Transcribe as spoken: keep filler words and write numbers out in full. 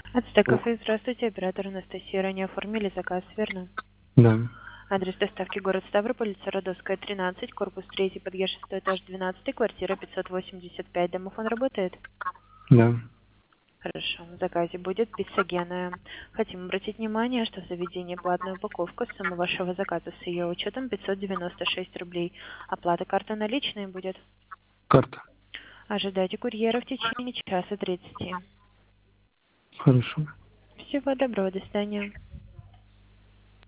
Ацтек О, кафе, здравствуйте, оператор Анастасия. Ранее оформили заказ, верно? да, Адрес доставки город Ставрополь, улица Родовская, тринадцать, корпус три, подъезд шестой этаж, двенадцать, квартира пятьсот восемьдесят пять. Домофон работает? да. Хорошо. В заказе будет пицца-геная. Хотим обратить внимание, что в заведении платная упаковка. Сумма вашего заказа с ее учетом пятьсот девяносто шесть рублей. Оплата карты наличной будет. Карта. Ожидайте курьера в течение часа тридцати. Хорошо. Всего доброго, до свидания.